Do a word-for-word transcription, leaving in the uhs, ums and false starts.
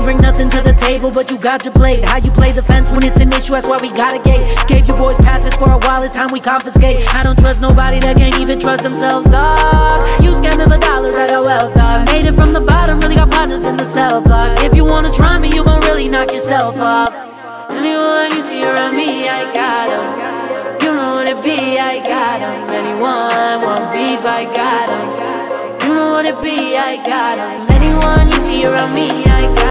bring nothing to the table, but you got your plate. How you play the fence when it's an issue, that's why we got a gate. Gave you boys passes for a while, it's time we confiscate. I don't trust nobody that can't even trust themselves, dog. You scamming for dollars, I got wealth, dog. Made it from the bottom, really got partners in the cell block. If you wanna try me, you gon' really knock yourself off. Anyone you see around me, I got 'em. You know what it be, I got 'em. Anyone want beef, I got 'em. You know what it be, I got 'em. Anyone you see around me,